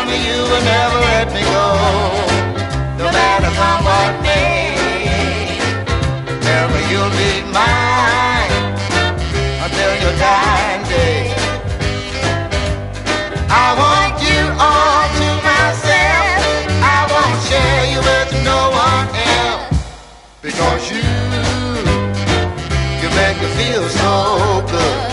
me you will never let me go. No matter come what may, tell me you'll be mine until your dying day. I want you all to myself. I won't share you with no one else, because you make me feel so good.